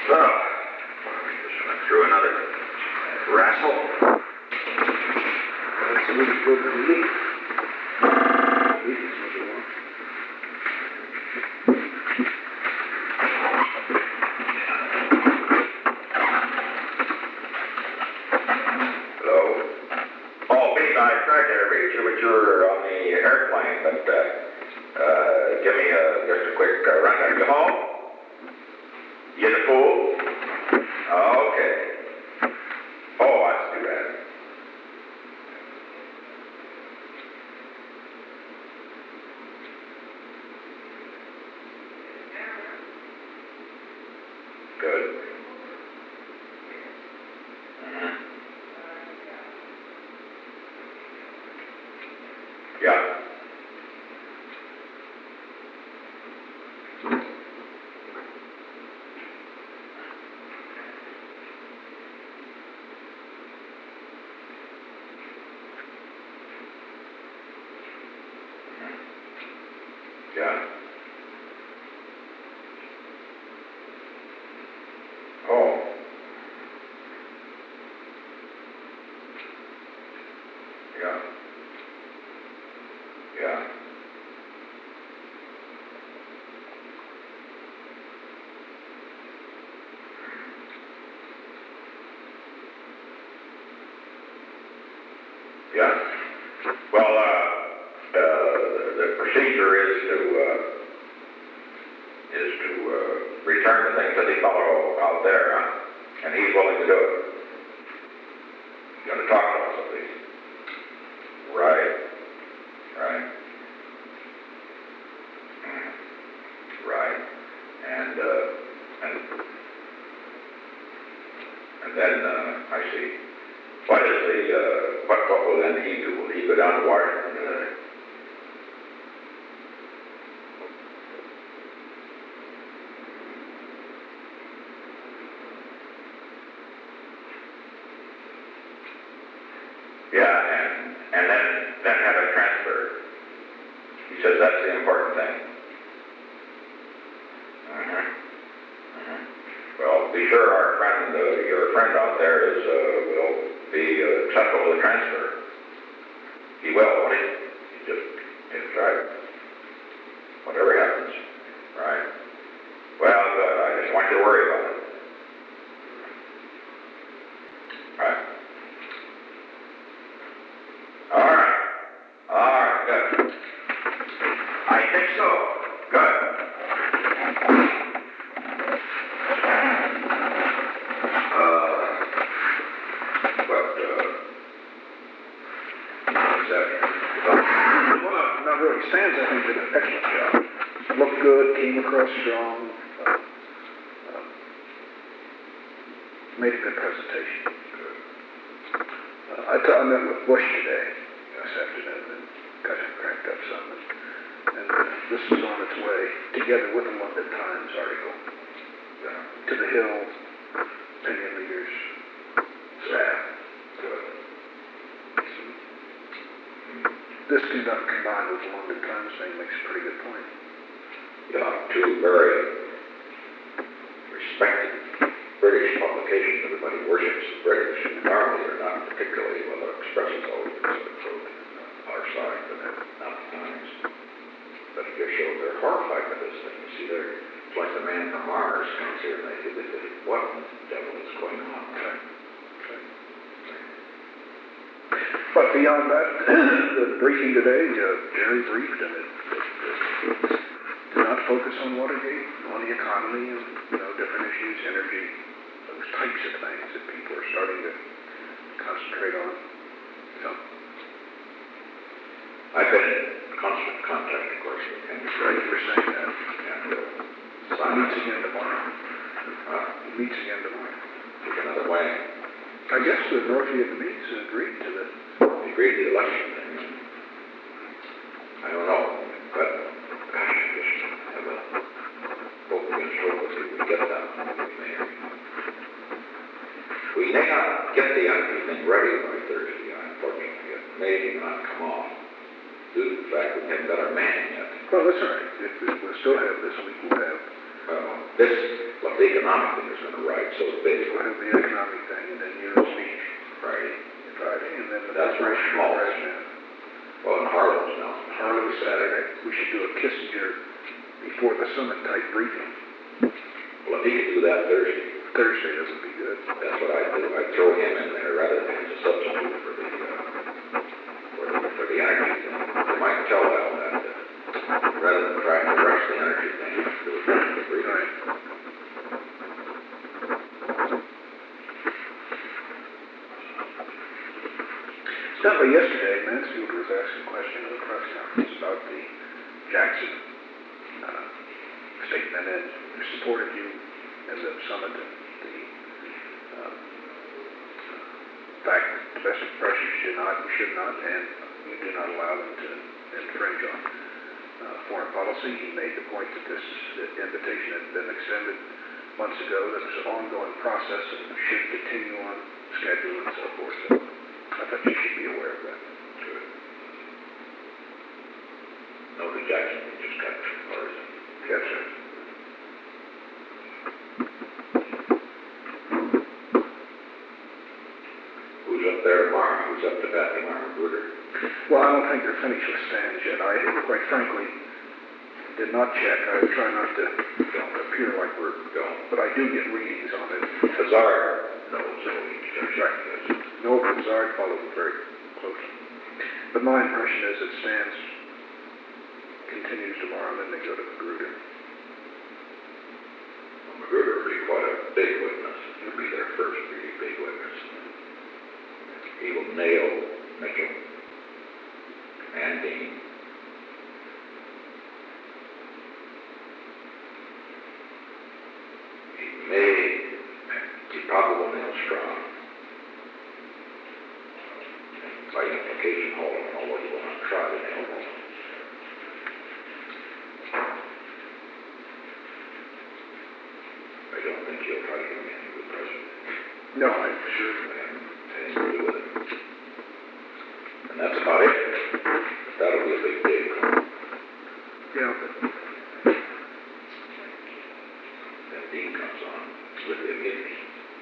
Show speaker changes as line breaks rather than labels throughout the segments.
Well, just went through another wrestle.
That's a really good relief.
Hello. Oh, Pete, I tried to reach you, but you were on the airplane, but give me just a quick rundown. You home? You in the pool? Okay. Oh, that's too bad. Good. Mm-hmm. Yeah. Yeah. Oh. Yeah. Yeah. Yeah. Well, the procedure is to return the thing to the fellow out there, huh? And he's willing to do it. He's going to talk to us at least. Right. Right. Mhm. Right. And then I see. What is what will then he do? Will he go down to Washington? Yeah, and then have it transferred. He says that's the important thing. Mm-hmm. Mm-hmm. Well, be sure our friend, your friend out there will be acceptable to the transfer. He will, won't he? He just, it's right. Whatever happens. Right. Well, good. I just want you to worry about it. Right. All right. All right, good. I think so. Good.
Well, not really. Sands, I think, did an excellent job. Looked good, came across strong, made a good presentation. I met with Bush today, this afternoon, and got him cracked up some. And this is on its way, together with the London Times article, to the Hill, opinion leaders, staff. This combined with the London Times thing makes a pretty good point.
Yeah, two very respected British publications. Everybody worships the British, and normally they're not particularly well expressed always on our side, but not the Times. But it just shows they're horrified by this thing. You see, it's like the man from Mars comes here and they think, what in the devil is going on?
Okay. But beyond that, the briefing today, Jerry briefed, and it did not focus on Watergate, on the economy, and different issues, energy, those types of things that people are starting to concentrate on. So,
I've been in constant contact, of course, with Henry.
right, you were saying that.
And
He meets again tomorrow.
Take another way.
I guess the North Vietnamese agreed to the
Agreed to the election thing. I don't know, but gosh, I just have a hope against hope that we get that. We may not get the thing ready by Thursday, unfortunately. It may not come off due to the fact we haven't got our man yet.
Well, that's all right. If we'll still have this week, we'll have.
This Well, the economic thing is gonna ride so big.
We'll have the economic thing, and then Union Beach
Friday.
and then the
That's very
celebration
small.
of President.
Well, in Harlow's now.
Harlem Saturday. We should do a Kissinger before the summit type briefing.
Well, if he could do that Thursday,
Thursday doesn't be good.
that's what I'd do. I'd throw him in there rather than as a substitute for the energy thing. They might tell that, rather than trying to rush the energy thing, do it during the briefing.
Right. Incidentally, yesterday, Mansfield was asking a question in the press conference about the Jackson statement, and supported you in the summit, and the fact that domestic pressures should not, and you do not allow them to infringe on foreign policy. He made the point that this invitation had been extended months ago, that it was an ongoing process and should continue on schedule and so forth. So I thought you should be aware of that.
Good. No, the Jackson thing just got too partisan.
Yes, sir.
Who's up there tomorrow? Who's up to bat tomorrow? Bruder?
Well, I don't think they're finished with stands yet. I, quite frankly, did not check. I try not to appear like we're going, but I do get readings on it.
Hazard knows he's
Right. No, Blizzard followed it very closely. But my impression is that stands continues tomorrow, and then they go to Magruder.
Well, Magruder will be quite a big witness. He'll be their first really big witness. He will nail Mitchell and Dean. He probably will nail Strong. By implication, Holland, although he will not try to nail Holland. I don't think he'll try to do anything with the president.
No, I'm sure.
Anything to do with it. And that's about it. That'll be a big deal.
Yeah.
Then Dean comes on with the immunity.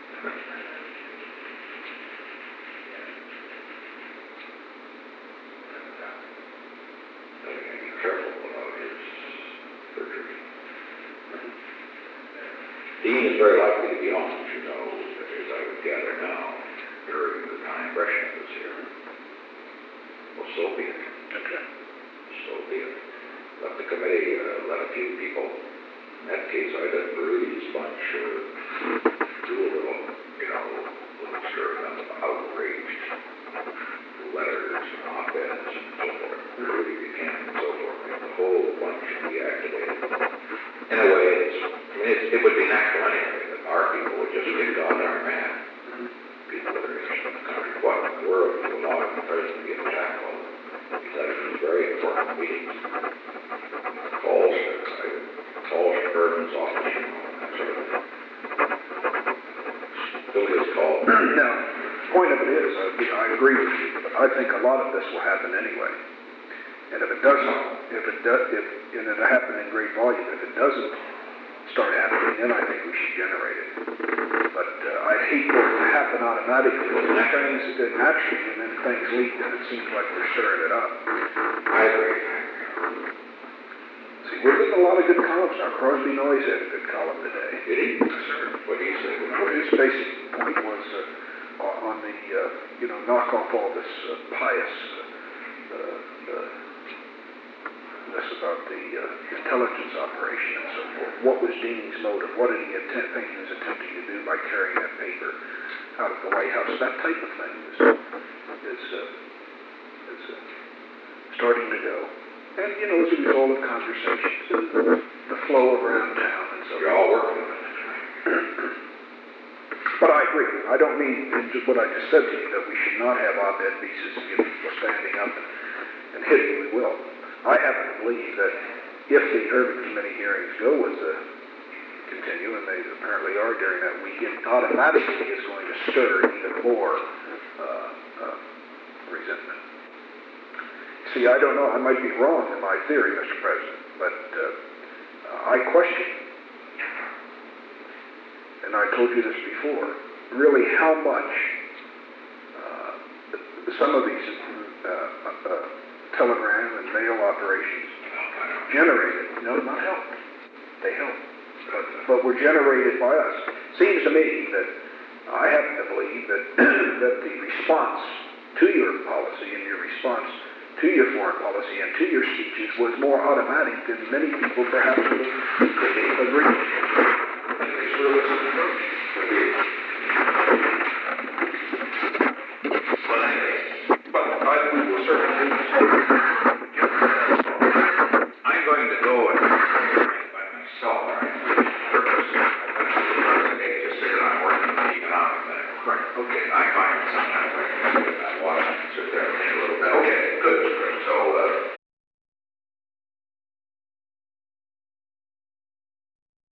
Be careful about his perjury. Dean is very likely to be on, as you know, as I would gather now, during the time Brezhnev was here. Well, so be it.
Okay.
So be it. Let the committee, let a few people, in that case, I'd let Rudy's bunch do a little, little stirring up of outraged letters and op-eds and so forth. Rudy Buchanan and so forth. Make the whole bunch be activated. In a way, it would be natural anyway that our people would just get goddamn mad. People that are interested in the country. What in the world do you allow the president to be attacked? Well, he's having these very important meetings. Calls to Berman's office, that sort of thing. Still gets called.
Now, the point of it is, I agree with you, but I think a lot of this will happen anyway. And if it doesn't, and it'll happen in great volume, if it doesn't start happening, then I think we should generate it. But I'd hate for it to happen automatically. Things did naturally, and then things leak, and it seems like we're stirring it up.
I agree.
See, we're getting a lot of good columns now. Crosby Noyes had a good column today.
Did he? Yes, sir. What do you say?
Well, his basic point was on the, knock off all this pious, this about the intelligence operation and so forth. What was Dean's motive? What did he think he was attempting to do by carrying that paper out of the White House? That type of thing is starting to go. And, as a result of conversations and the flow around town and so forth.
You're all working on it.
But I agree. I don't mean what I just said to you, that we should not have op-ed pieces and get people standing up and hitting. We will. I happen to believe that if the urban committee hearings continue, and they apparently are during that week, it automatically is going to stir even more resentment. See, I don't know. I might be wrong in my theory, Mr. President, but I question and I told you this before, really how much some of these telegram and mail operations generated, no, not helped, they helped, but were generated by us. Seems to me that I happen to believe that that the response to your policy and your response to your foreign policy and to your speeches was more automatic than many people perhaps would agree. It's a realistic approach.
Well, anyway, but we will certainly do this. I'm going to go and by myself, right? Purpose. Just so that I'm working on the economic thing.
Right, okay.
I find sometimes I want to sit there and think a little bit. Okay, good.